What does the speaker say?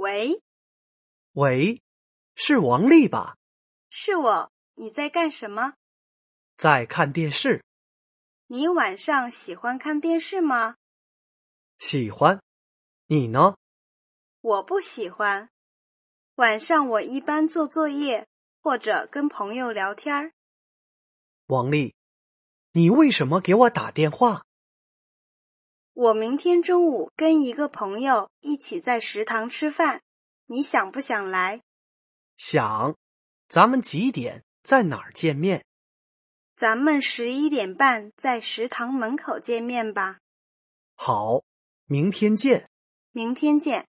喂， 喂，是王丽吧？ 是我，你在干什么？ 在看电视。 你晚上喜欢看电视吗？ 喜欢。你呢？ 我不喜欢。晚上我一般做作业，或者跟朋友聊天。 王丽，你为什么给我打电话？ 我明天中午跟一个朋友一起在食堂吃饭，你想不想来？ 想。咱们几点在哪儿见面？ 咱们11点半在食堂门口见面吧。 好，明天见。 明天见。